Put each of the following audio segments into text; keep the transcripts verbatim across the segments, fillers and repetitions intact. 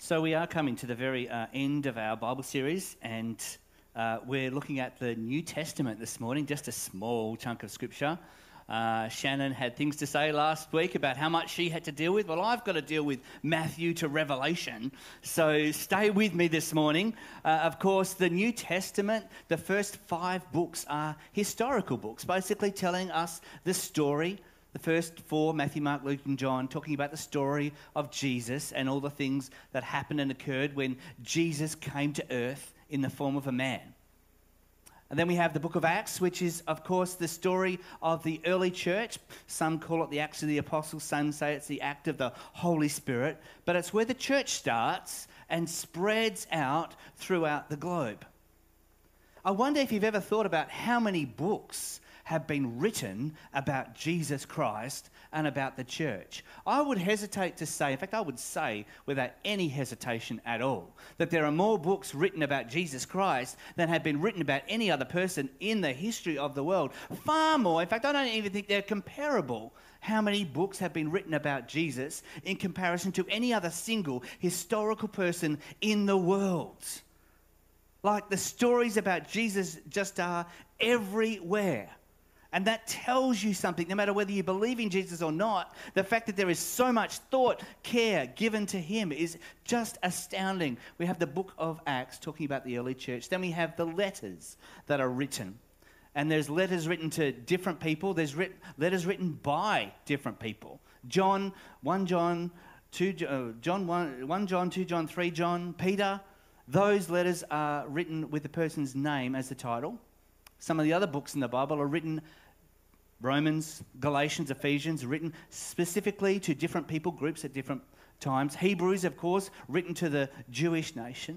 So we are coming to the very uh, end of our Bible series, and uh, we're looking at the New Testament this morning, just a small chunk of Scripture. Uh, Shannon had things to say last week about how much she had to deal with. Well, I've got to deal with Matthew to Revelation, so stay with me this morning. Uh, of course, the New Testament, the first five books are historical books, basically telling us the story. The first four, Matthew, Mark, Luke and John, talking about the story of Jesus and all the things that happened and occurred when Jesus came to earth in the form of a man. And then we have the book of Acts, which is, of course, the story of the early church. Some call it the Acts of the Apostles, some say it's the act of the Holy Spirit. But it's where the church starts and spreads out throughout the globe. I wonder if you've ever thought about how many books have been written about Jesus Christ and about the church. I would hesitate to say, in fact, I would say without any hesitation at all, that there are more books written about Jesus Christ than have been written about any other person in the history of the world. Far more. In fact, I don't even think they're comparable. How many books have been written about Jesus in comparison to any other single historical person in the world? Like, the stories about Jesus just are everywhere. And that tells you something, no matter whether you believe in Jesus or not. The fact that there is so much thought, care given to him is just astounding. We have the book of Acts talking about the early church. Then we have the letters that are written. And there's letters written to different people. There's writ- letters written by different people. John, First John, two, uh, John, one, First John, Second John, Third John, Peter. Those letters are written with the person's name as the title. Some of the other books in the Bible are written, Romans, Galatians, Ephesians, written specifically to different people groups at different times. Hebrews, of course, written to the Jewish nation.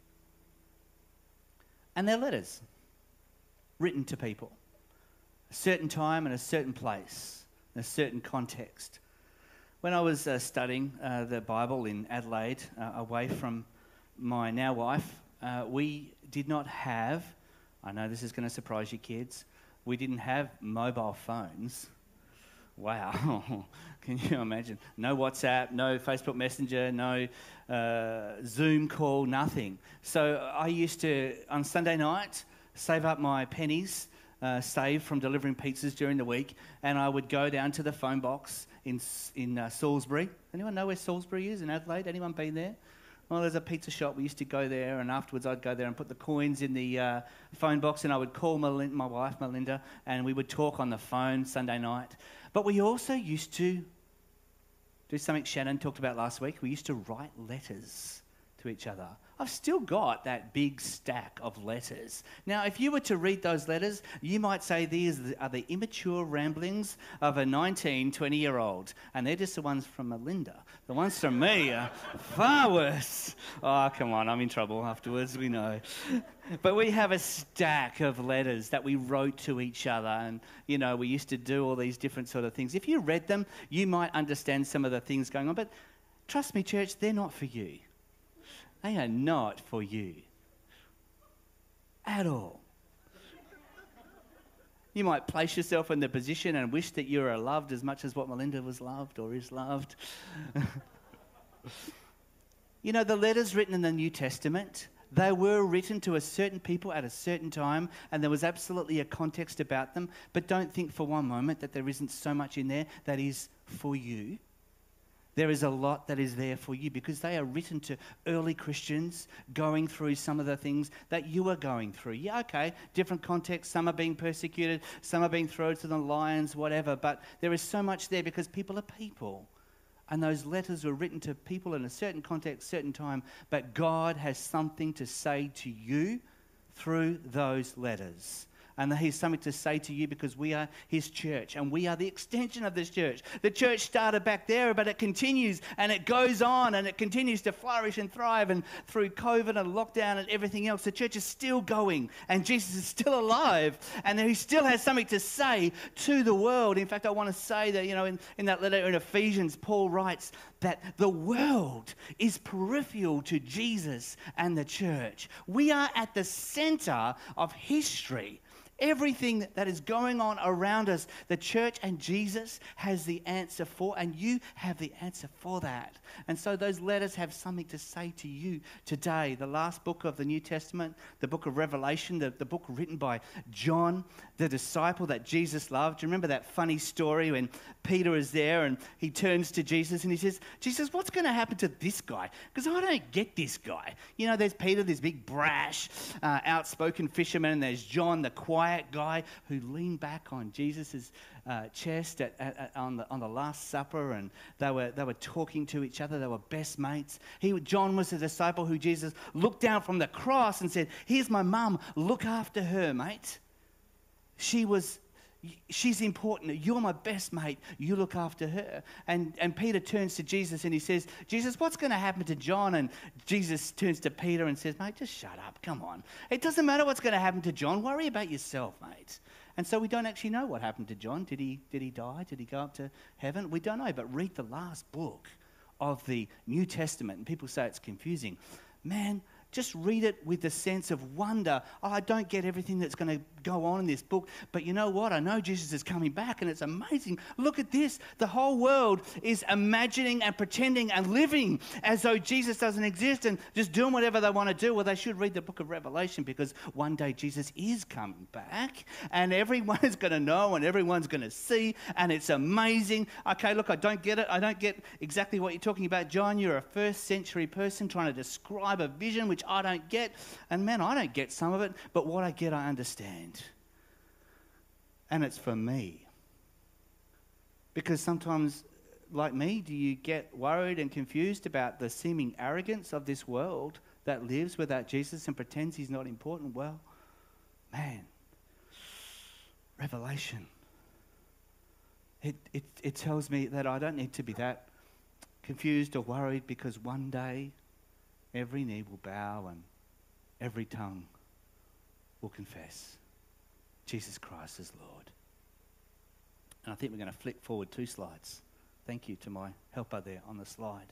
And they're letters written to people. A certain time and a certain place, in a certain context. When I was uh, studying uh, the Bible in Adelaide, uh, away from my now wife, uh, we did not have, I know this is going to surprise you kids, we didn't have mobile phones. Wow, can you imagine? No WhatsApp, no Facebook Messenger, no uh, Zoom call, nothing. So I used to, on Sunday night, save up my pennies, uh, saved from delivering pizzas during the week, and I would go down to the phone box in in uh, Salisbury. Anyone know where Salisbury is in Adelaide? Anyone been there? Well, there's a pizza shop. We used to go there, and afterwards I'd go there and put the coins in the uh, phone box, and I would call Melin- my wife, Melinda, and we would talk on the phone Sunday night. But we also used to do something Shannon talked about last week. We used to write letters to each other. I've still got that big stack of letters. Now, if you were to read those letters, you might say these are the immature ramblings of a nineteen, twenty-year-old. And they're just the ones from Melinda. The ones from me are far worse. Oh, come on, I'm in trouble afterwards, we know. But we have a stack of letters that we wrote to each other. And, you know, we used to do all these different sort of things. If you read them, you might understand some of the things going on. But trust me, church, they're not for you. They are not for you at all. You might place yourself in the position and wish that you were loved as much as what Melinda was loved or is loved. You know, the letters written in the New Testament, they were written to a certain people at a certain time, and there was absolutely a context about them. But don't think for one moment that there isn't so much in there that is for you. There is a lot that is there for you because they are written to early Christians going through some of the things that you are going through. Yeah, okay, different contexts. Some are being persecuted, some are being thrown to the lions, whatever. But there is so much there because people are people. And those letters were written to people in a certain context, certain time. But God has something to say to you through those letters. And he's something to say to you because we are his church and we are the extension of this church. The church started back there, but it continues and it goes on and it continues to flourish and thrive. And through COVID and lockdown and everything else, the church is still going and Jesus is still alive and he still has something to say to the world. In fact, I want to say that, you know, in, in that letter in Ephesians, Paul writes that the world is peripheral to Jesus and the church. We are at the center of history. Everything that is going on around us, the church and Jesus has the answer for, and you have the answer for that. And so those letters have something to say to you today. The last book of the New Testament, the book of Revelation, the, the book written by John, the disciple that Jesus loved. Do you remember that funny story when Peter is there and he turns to Jesus and he says, Jesus, what's going to happen to this guy? Because I don't get this guy. You know, there's Peter, this big brash, uh, outspoken fisherman, and there's John, the quiet guy who leaned back on Jesus' uh, chest at, at, at, on, the, on the Last Supper, and they were, they were talking to each other. They were best mates. He, John was the disciple who Jesus looked down from the cross and said, here's my mum, look after her, mate. She was... She's important. You're my best mate. You look after her. And and Peter turns to Jesus and he says, Jesus, what's going to happen to John? And Jesus turns to Peter and says, mate, just shut up. Come on. It doesn't matter what's going to happen to John. Worry about yourself, mate. And so we don't actually know what happened to John. Did he, did he die? Did he go up to heaven? We don't know. But read the last book of the New Testament. And people say it's confusing. Man, just read it with the sense of wonder. Oh, I don't get everything that's going to go on in this book, but you know what? I know Jesus is coming back, and it's amazing. Look at this. The whole world is imagining and pretending and living as though Jesus doesn't exist and just doing whatever they want to do. Well, they should read the book of Revelation, because one day Jesus is coming back, and everyone is going to know and everyone's going to see, and it's amazing. Okay, look, I don't get it. I don't get exactly what you're talking about, John. You're a first century person trying to describe a vision which I don't get. And man, I don't get some of it, but what I get, I understand. And it's for me. Because sometimes, like me, do you get worried and confused about the seeming arrogance of this world that lives without Jesus and pretends he's not important? Well, man, Revelation. It, it, it tells me that I don't need to be that confused or worried, because one day every knee will bow and every tongue will confess Jesus Christ is Lord. And I think we're going to flick forward two slides. Thank you to my helper there on the slide.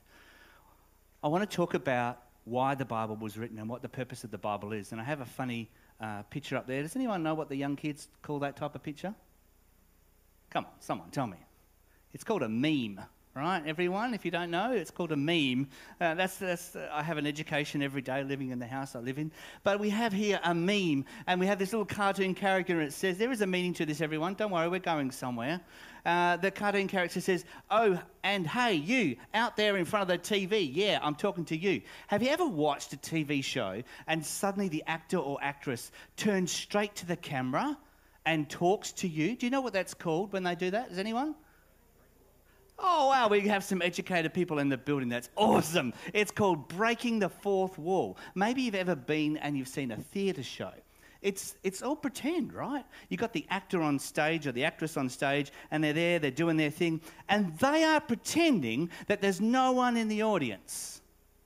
I want to talk about why the Bible was written and what the purpose of the Bible is. And I have a funny uh, picture up there. Does anyone know what the young kids call that type of picture? Come on, someone tell me. It's called a meme. Right, everyone? If you don't know, it's called a meme. Uh, that's, that's uh, I have an education every day living in the house I live in. But we have here a meme, and we have this little cartoon character, and it says, there is a meaning to this, everyone. Don't worry, we're going somewhere. Uh, the cartoon character says, oh, and hey, you, out there in front of the T V, yeah, I'm talking to you. Have you ever watched a T V show, and suddenly the actor or actress turns straight to the camera and talks to you? Do you know what that's called when they do that? Does anyone? Oh, wow, we have some educated people in the building. That's awesome. It's called breaking the fourth wall. Maybe you've ever been and you've seen a theatre show. It's it's all pretend, right? You've got the actor on stage or the actress on stage, and they're there, they're doing their thing, and they are pretending that there's no one in the audience.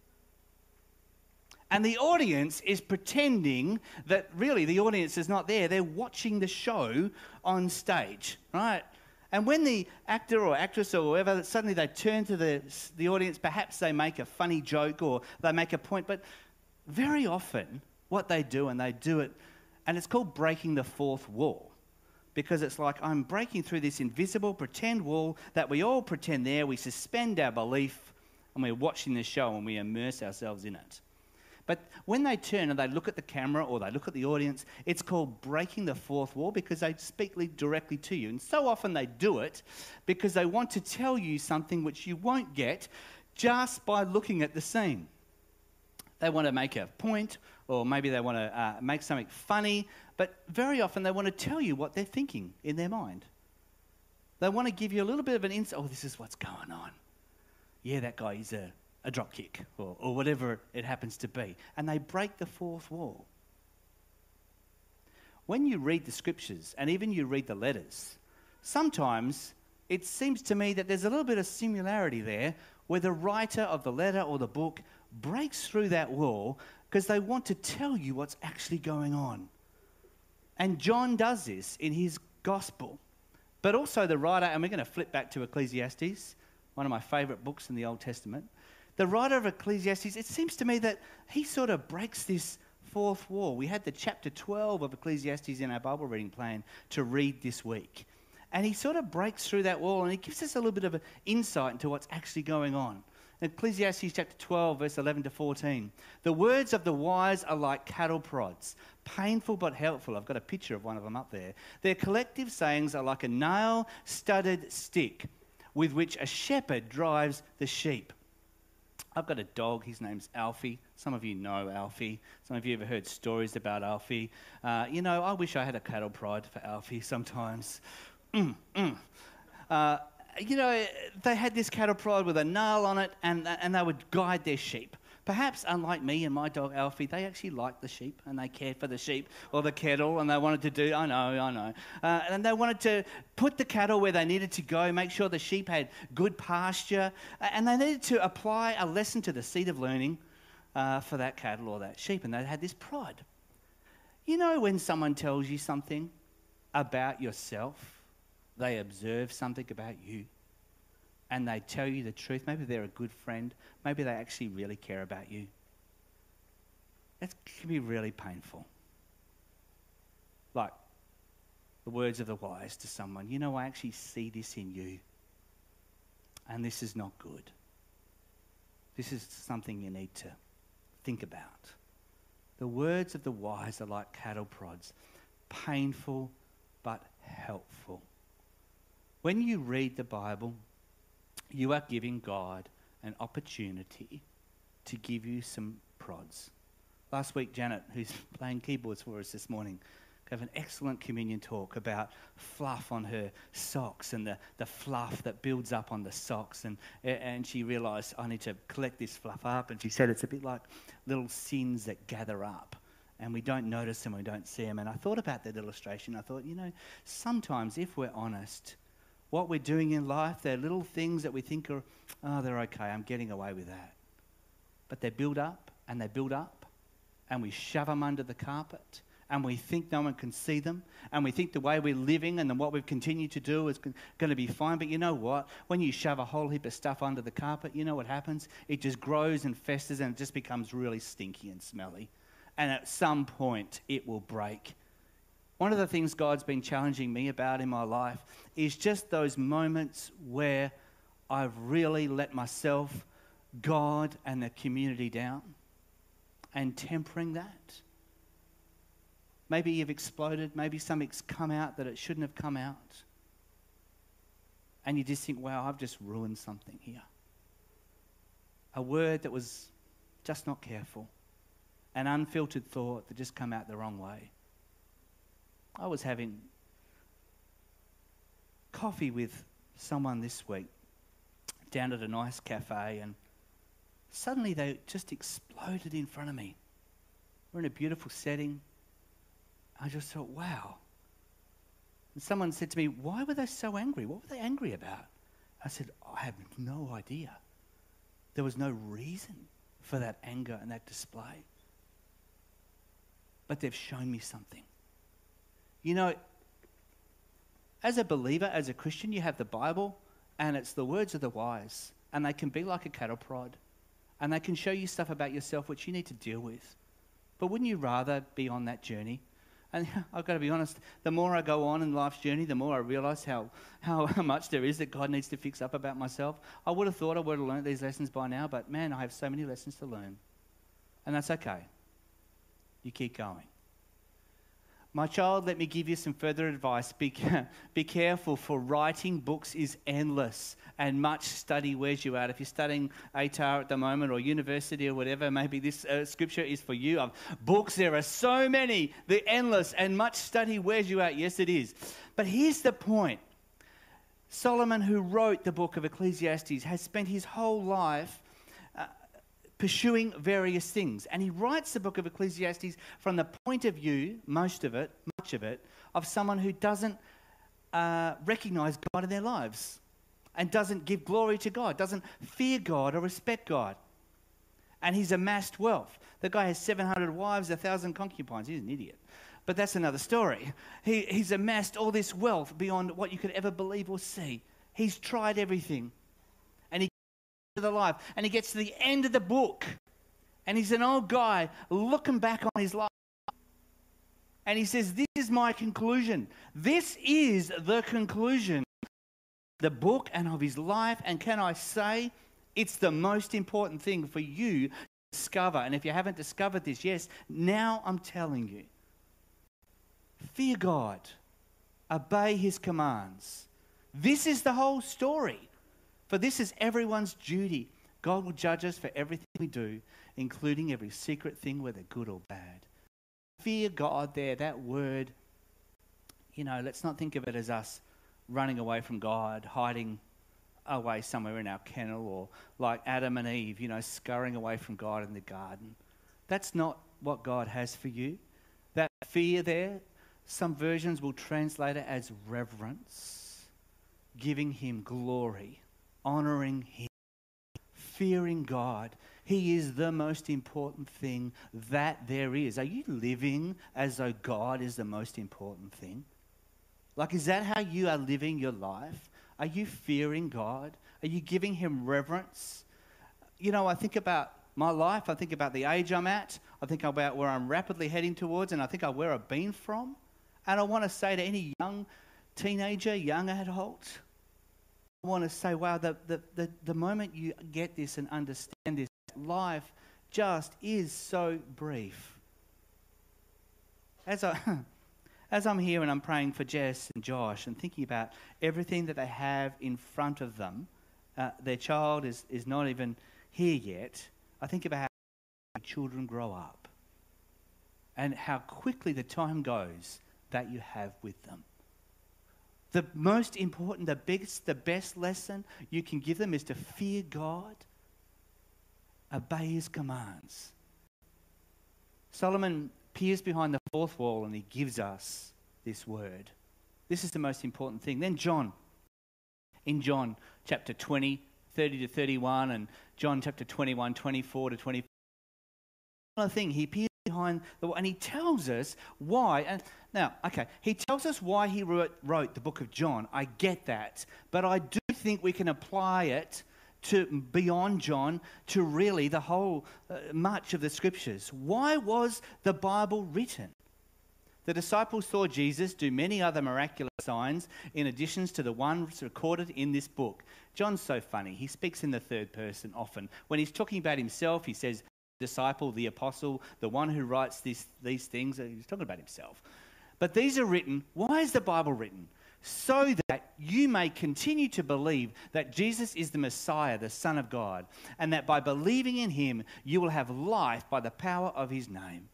And the audience is pretending that really the audience is not there. They're watching the show on stage, right? And when the actor or actress or whoever, suddenly they turn to the, the audience, perhaps they make a funny joke or they make a point, but very often what they do, and they do it, and it's called breaking the fourth wall, because it's like I'm breaking through this invisible pretend wall that we all pretend there, we suspend our belief, and we're watching the show and we immerse ourselves in it. But when they turn and they look at the camera or they look at the audience, it's called breaking the fourth wall, because they speak directly to you. And so often they do it because they want to tell you something which you won't get just by looking at the scene. They want to make a point, or maybe they want to uh, make something funny, but very often they want to tell you what they're thinking in their mind. They want to give you a little bit of an insight. Oh, this is what's going on. Yeah, that guy is a... a drop kick, or, or whatever it happens to be. And they break the fourth wall. When you read the scriptures, and even you read the letters, sometimes it seems to me that there's a little bit of similarity there, where the writer of the letter or the book breaks through that wall because they want to tell you what's actually going on. And John does this in his gospel. But also the writer, and we're going to flip back to Ecclesiastes, one of my favourite books in the Old Testament. The writer of Ecclesiastes, it seems to me that he sort of breaks this fourth wall. We had the chapter twelve of Ecclesiastes in our Bible reading plan to read this week. And he sort of breaks through that wall and he gives us a little bit of an insight into what's actually going on. Ecclesiastes chapter twelve, verse eleven to fourteen. The words of the wise are like cattle prods, painful but helpful. I've got a picture of one of them up there. Their collective sayings are like a nail-studded stick with which a shepherd drives the sheep. I've got a dog. His name's Alfie. Some of you know Alfie. Some of you have heard stories about Alfie. Uh, you know, I wish I had a cattle prod for Alfie sometimes. Mm, mm. Uh, you know, they had this cattle prod with a nail on it, and, and they would guide their sheep. Perhaps, unlike me and my dog Alfie, they actually liked the sheep, and they cared for the sheep or the cattle, and they wanted to do, I know, I know. Uh, and they wanted to put the cattle where they needed to go, make sure the sheep had good pasture, and they needed to apply a lesson to the seed of learning uh, for that cattle or that sheep, and they had this prod. You know when someone tells you something about yourself, they observe something about you, and they tell you the truth. Maybe they're a good friend. Maybe they actually really care about you. That can be really painful. Like the words of the wise to someone, you know, I actually see this in you, and this is not good. This is something you need to think about. The words of the wise are like cattle prods, painful but helpful. When you read the Bible, you are giving God an opportunity to give you some prods. Last week, Janet, who's playing keyboards for us this morning, gave an excellent communion talk about fluff on her socks and the, the fluff that builds up on the socks. And, and she realised, I need to collect this fluff up. And she said it's a bit like little sins that gather up, and we don't notice them, we don't see them. And I thought about that illustration. I thought, you know, sometimes if we're honest, what we're doing in life, they're little things that we think are, oh, they're okay, I'm getting away with that. But they build up and they build up, and we shove them under the carpet, and we think no one can see them, and we think the way we're living and what we've continued to do is going to be fine. But you know what? When you shove a whole heap of stuff under the carpet, you know what happens? It just grows and festers, and it just becomes really stinky and smelly. And at some point, it will break. One of the things God's been challenging me about in my life is just those moments where I've really let myself, God, and the community down, and tempering that. Maybe you've exploded, maybe something's come out that it shouldn't have come out, and you just think, wow, I've just ruined something here. A word that was just not careful, an unfiltered thought that just come out the wrong way. I was having coffee with someone this week down at a nice cafe, and suddenly they just exploded in front of me. We're in a beautiful setting. I just thought, wow. And someone said to me, why were they so angry? What were they angry about? I said, I have no idea. There was no reason for that anger and that display. But they've shown me something. You know, as a believer, as a Christian, you have the Bible, and it's the words of the wise, and they can be like a cattle prod, and they can show you stuff about yourself which you need to deal with. But wouldn't you rather be on that journey? And I've got to be honest, the more I go on in life's journey, the more I realise how, how much there is that God needs to fix up about myself. I would have thought I would have learned these lessons by now, but man, I have so many lessons to learn. And that's okay. You keep going. My child, let me give you some further advice. Be, be careful, for writing books is endless, and much study wears you out. If you're studying A T A R at the moment, or university or whatever, maybe this uh, scripture is for you. Um, books, there are so many. They're endless, and much study wears you out. Yes, it is. But here's the point. Solomon, who wrote the book of Ecclesiastes, has spent his whole life pursuing various things. And he writes the book of Ecclesiastes from the point of view, most of it, much of it, of someone who doesn't uh, recognize God in their lives and doesn't give glory to God, doesn't fear God or respect God. And he's amassed wealth. The guy has seven hundred wives, one thousand concubines. He's an idiot. But that's another story. He, he's amassed all this wealth beyond what you could ever believe or see. He's tried everything. To the life, and he gets to the end of the book, And he's an old guy looking back on his life. And he says, this is my conclusion. This is the conclusion. The book and of his life. And can I say, it's the most important thing for you to discover. And if you haven't discovered this, yes, now I'm telling you. Fear God. Obey his commands. This is the whole story. For this is everyone's duty. God will judge us for everything we do, including every secret thing, whether good or bad. Fear God there, that word, you know, let's not think of it as us running away from God, hiding away somewhere in our kennel, or like Adam and Eve, you know, scurrying away from God in the garden. That's not what God has for you. That fear there, some versions will translate it as reverence, giving him glory, honouring him, fearing God. He is the most important thing that there is. Are you living as though God is the most important thing? Like, is that how you are living your life? Are you fearing God? Are you giving him reverence? You know, I think about my life. I think about the age I'm at. I think about where I'm rapidly heading towards, and I think of where I've been from. And I want to say to any young teenager, young adult, I want to say, wow, the, the, the, the moment you get this and understand this, life just is so brief. As, I, as I'm here and I'm praying for Jess and Josh and thinking about everything that they have in front of them, uh, their child is, is not even here yet, I think about how children grow up and how quickly the time goes that you have with them. The most important, the biggest, the best lesson you can give them is to fear God, obey his commands. Solomon peers behind the fourth wall and he gives us this word. This is the most important thing. Then John, in John chapter twenty, thirty to thirty-one, and John chapter twenty-one, twenty-four to twenty-five, another thing, he peers behind the wall and he tells us why. And now, okay, he tells us why he wrote, wrote the book of John. I get that. But I do think we can apply it to beyond John, to really the whole, uh, much of the scriptures. Why was the Bible written? The disciples saw Jesus do many other miraculous signs in addition to the ones recorded in this book. John's so funny. He speaks in the third person often. When he's talking about himself, he says, disciple, the apostle, the one who writes this, these things. He's talking about himself. But these are written. Why is the Bible written? So that you may continue to believe that Jesus is the Messiah, the Son of God, and that by believing in him, you will have life by the power of his name.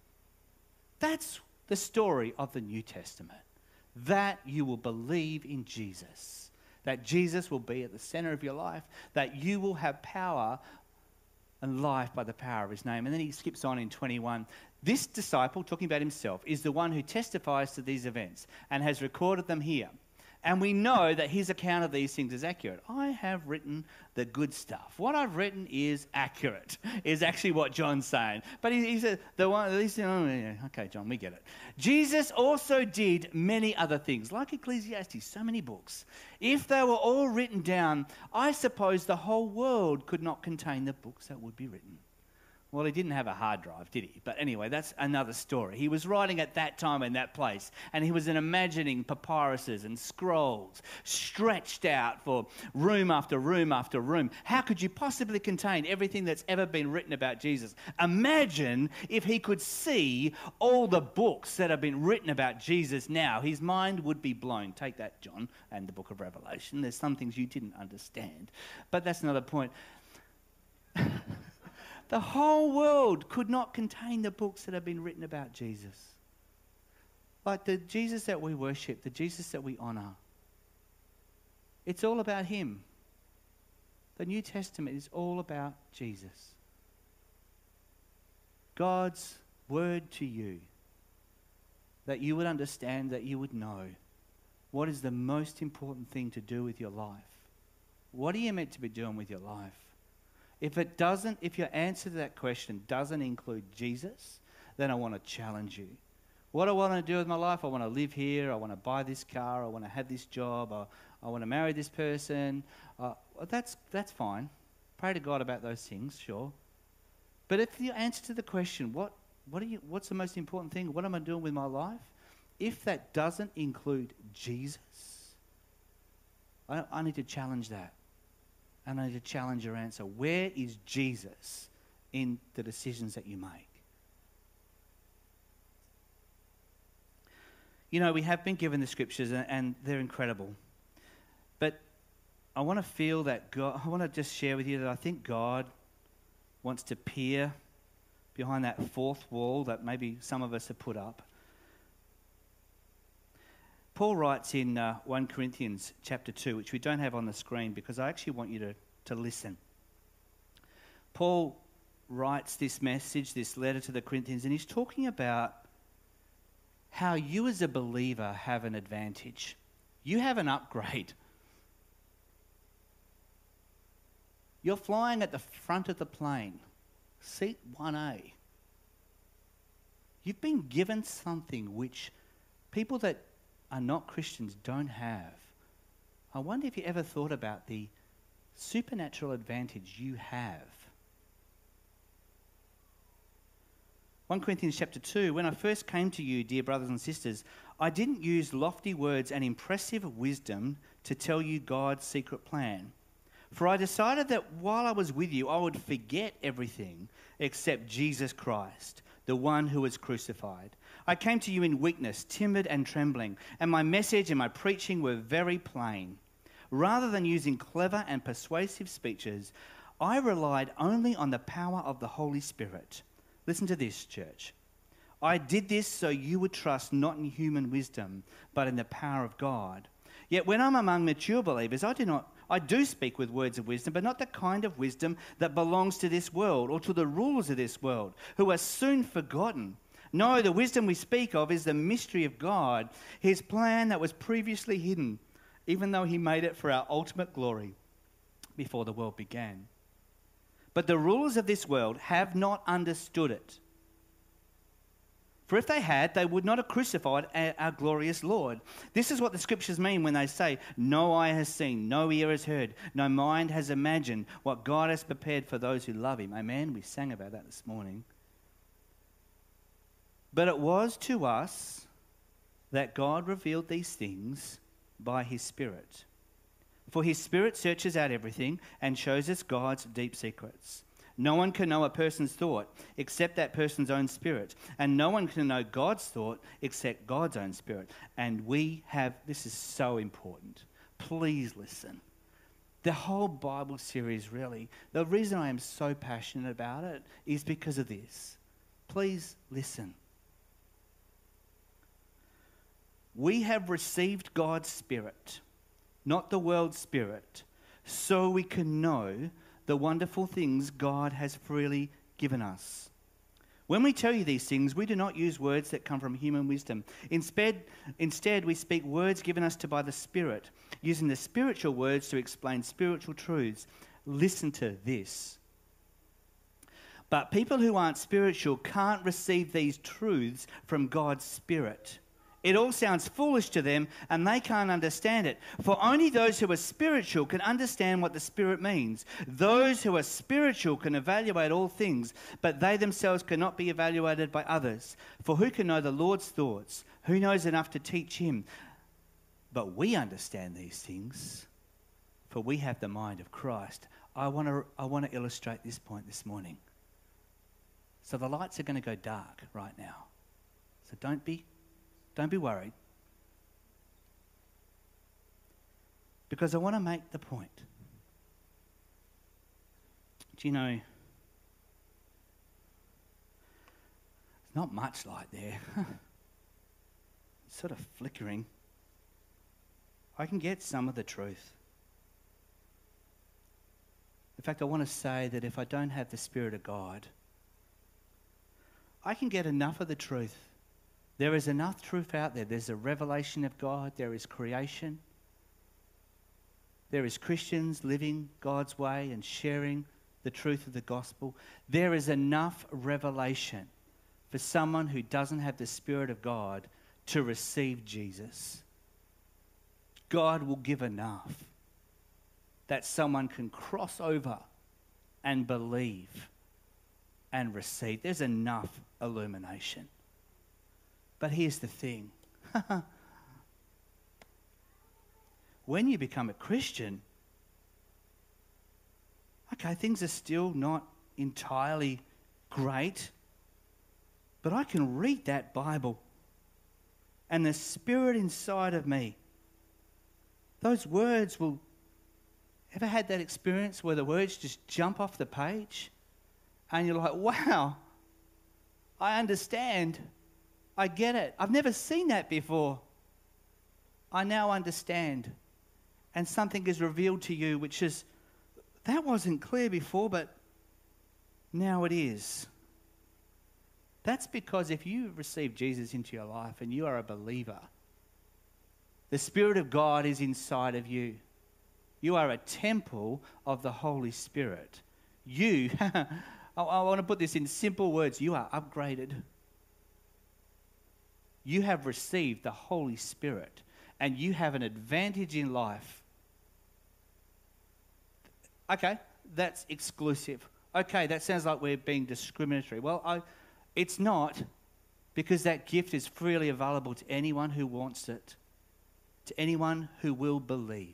That's the story of the New Testament, that you will believe in Jesus, that Jesus will be at the center of your life, that you will have power and life by the power of his name. And then he skips on in twenty-one. This disciple, talking about himself, is the one who testifies to these events and has recorded them here. And we know that his account of these things is accurate. I have written the good stuff. What I've written is accurate, is actually what John's saying. But he, he said, the one, these, oh, yeah, okay, John, we get it. Jesus also did many other things, like Ecclesiastes, so many books. If they were all written down, I suppose the whole world could not contain the books that would be written. Well, he didn't have a hard drive, did he? But anyway, that's another story. He was writing at that time in that place, and he was imagining papyruses and scrolls stretched out for room after room after room. How could you possibly contain everything that's ever been written about Jesus? Imagine if he could see all the books that have been written about Jesus now. His mind would be blown. Take that, John, and the book of Revelation. There's some things you didn't understand. But that's another point. The whole world could not contain the books that have been written about Jesus. Like the Jesus that we worship, the Jesus that we honour. It's all about him. The New Testament is all about Jesus. God's word to you, that you would understand, that you would know what is the most important thing to do with your life. What are you meant to be doing with your life? If it doesn't, if your answer to that question doesn't include Jesus, then I want to challenge you. What do I want to do with my life? I want to live here. I want to buy this car. I want to have this job. I, I want to marry this person. Uh, that's, that's fine. Pray to God about those things, sure. But if the answer to the question, what, what are you, what's the most important thing? What am I doing with my life? If that doesn't include Jesus, I, I need to challenge that. And I need to challenge your answer. Where is Jesus in the decisions that you make? You know, we have been given the scriptures and, and they're incredible. But I want to feel that God, I want to just share with you that I think God wants to peer behind that fourth wall that maybe some of us have put up. Paul writes in uh, First Corinthians chapter two, which we don't have on the screen because I actually want you to, to listen. Paul writes this message, this letter to the Corinthians, and he's talking about how you as a believer have an advantage. You have an upgrade. You're flying at the front of the plane, seat one A. You've been given something which people that are not Christians don't have. I wonder if you ever thought about the supernatural advantage you have. First Corinthians chapter two, when I first came to you, dear brothers and sisters, I didn't use lofty words and impressive wisdom to tell you God's secret plan. For I decided that while I was with you, I would forget everything except Jesus Christ, the one who was crucified. I came to you in weakness, timid and trembling, and my message and my preaching were very plain. Rather than using clever and persuasive speeches, I relied only on the power of the Holy Spirit. Listen to this, church. I did this so you would trust not in human wisdom, but in the power of God. Yet when I'm among mature believers, I do not I do speak with words of wisdom, but not the kind of wisdom that belongs to this world or to the rulers of this world, who are soon forgotten. No, the wisdom we speak of is the mystery of God, his plan that was previously hidden, even though he made it for our ultimate glory before the world began. But the rulers of this world have not understood it. For if they had, they would not have crucified our glorious Lord. This is what the scriptures mean when they say, no eye has seen, no ear has heard, no mind has imagined what God has prepared for those who love him. Amen. We sang about that this morning. But it was to us that God revealed these things by his Spirit. For his Spirit searches out everything and shows us God's deep secrets. No one can know a person's thought except that person's own spirit. And no one can know God's thought except God's own spirit. And we have, this is so important. Please listen. The whole Bible series, really, the reason I am so passionate about it is because of this. Please listen. We have received God's Spirit, not the world's spirit, so we can know the wonderful things God has freely given us. When we tell you these things, we do not use words that come from human wisdom. Instead, instead, we speak words given us to by the Spirit, using the spiritual words to explain spiritual truths. Listen to this. But people who aren't spiritual can't receive these truths from God's Spirit. It all sounds foolish to them and they can't understand it. For only those who are spiritual can understand what the Spirit means. Those who are spiritual can evaluate all things, but they themselves cannot be evaluated by others. For who can know the Lord's thoughts? Who knows enough to teach him? But we understand these things, for we have the mind of Christ. I want to, I want to illustrate this point this morning. So the lights are going to go dark right now. So don't be Don't be worried, because I want to make the point. Do you know, there's not much light there. It's sort of flickering. I can get some of the truth. In fact, I want to say that if I don't have the Spirit of God, I can get enough of the truth. There is enough truth out there. There's a revelation of God. There is creation. There is Christians living God's way and sharing the truth of the gospel. There is enough revelation for someone who doesn't have the Spirit of God to receive Jesus. God will give enough that someone can cross over and believe and receive. There's enough illumination. But here's the thing. When you become a Christian, okay, things are still not entirely great, but I can read that Bible and the Spirit inside of me, those words will... Ever had that experience where the words just jump off the page and you're like, wow, I understand. I get it. I've never seen that before. I now understand. And something is revealed to you which is, that wasn't clear before, but now it is. That's because if you receive Jesus into your life and you are a believer, the Spirit of God is inside of you. You are a temple of the Holy Spirit. You, I, I want to put this in simple words, you are upgraded. You have received the Holy Spirit and you have an advantage in life. Okay, that's exclusive. Okay, that sounds like we're being discriminatory. Well, I, it's not, because that gift is freely available to anyone who wants it, to anyone who will believe.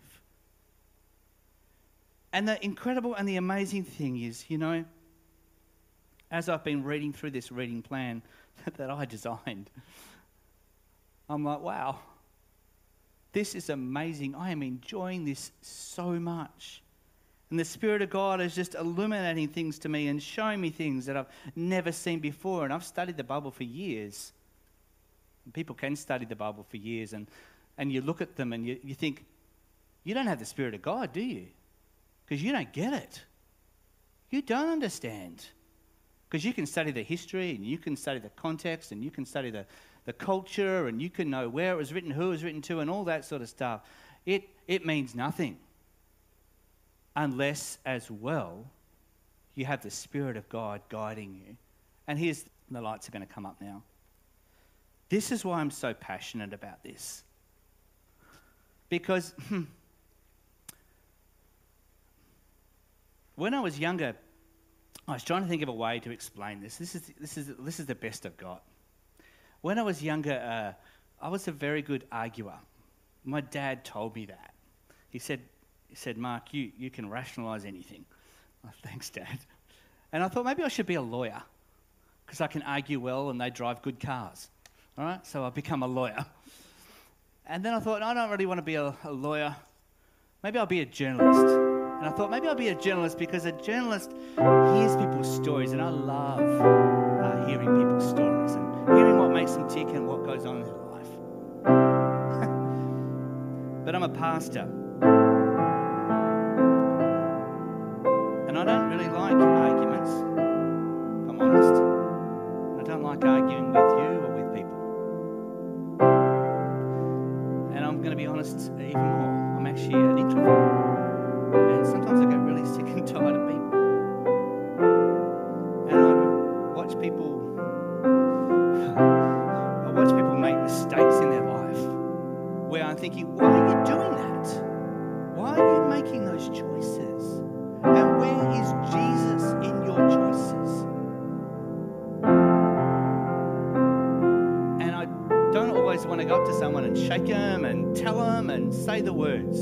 And the incredible and the amazing thing is, you know, as I've been reading through this reading plan that I designed, I'm like, wow, this is amazing. I am enjoying this so much. And the Spirit of God is just illuminating things to me and showing me things that I've never seen before. And I've studied the Bible for years. And people can study the Bible for years. And, and you look at them and you, you think, you don't have the Spirit of God, do you? Because you don't get it. You don't understand. Because you can study the history and you can study the context and you can study the, the culture and you can know where it was written, who it was written to and all that sort of stuff. It, it means nothing. Unless, as well, you have the Spirit of God guiding you. And here's, the lights are going to come up now. This is why I'm so passionate about this. Because hmm, when I was younger, I was trying to think of a way to explain this. This is, this is, this is the best I've got. When I was younger, uh, I was a very good arguer. My dad told me that. He said, He said, Mark, you, you can rationalise anything. Oh, thanks, Dad. And I thought maybe I should be a lawyer because I can argue well and they drive good cars. All right, so I've become a lawyer. And then I thought, no, I don't really want to be a, a lawyer. Maybe I'll be a journalist. And I thought maybe I'll be a journalist because a journalist hears people's stories, and I love uh, hearing people's stories and hearing what makes them tick and what goes on in their life. But I'm a pastor. And I don't really like arguments, if I'm honest. I don't like arguing with you or with people. And I'm going to be honest even more. I'm actually an introvert. And sometimes I get really sick and tired of people. And I watch people, I watch people make mistakes in their life where I'm thinking, why are you doing that? Why are you making those choices? And where is Jesus in your choices? And I don't always want to go up to someone and shake them and tell them and say the words.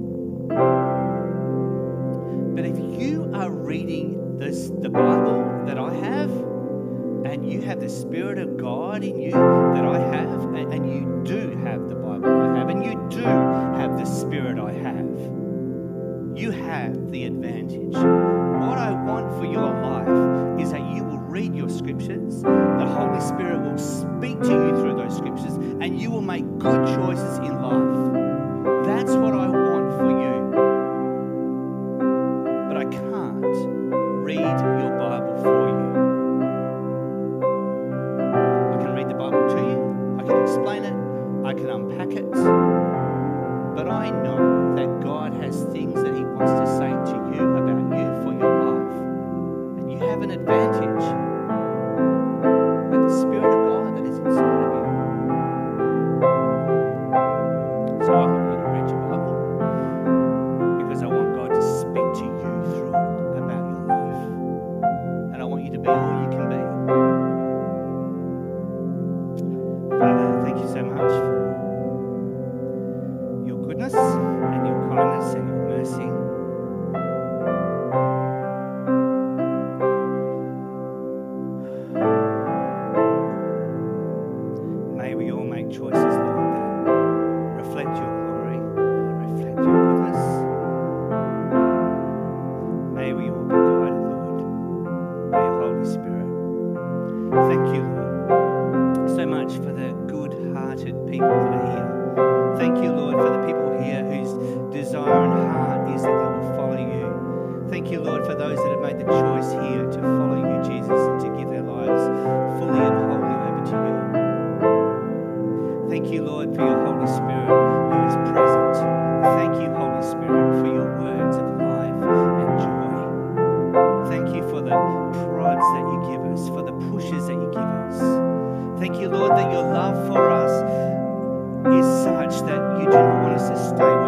But if you are reading this, the Bible that I have, and you have the Spirit of God in you that I have, and, and you do have the Bible I have, and you do have the Spirit I have, you have the advantage. What I want for your life is that you will read your scriptures, the Holy Spirit will speak to you through those scriptures, and you will make good choices in life. That's what I want for you. But I can't read your Bible for you. I can read the Bible to you, I can explain it, I can unpack it, but I know that God has things that He wants to say to you about you for your life. And you have an advantage with the Spirit of God that is inside of you. Thank you, Lord, so much for the good-hearted people that are here. Thank you, Lord, for the people here whose desire and heart is that they will follow you. Thank you, Lord, for those that have made the choice here to follow you, Jesus, and to give their lives fully and wholly over to you. Thank you, Lord, for your Holy Spirit who is present. Thank you, Holy Spirit, for your words of life and joy. Thank you for the prods that you give us, for the pushes that you give us. Thank you, Lord, that your love for us is such that you do not want us to stay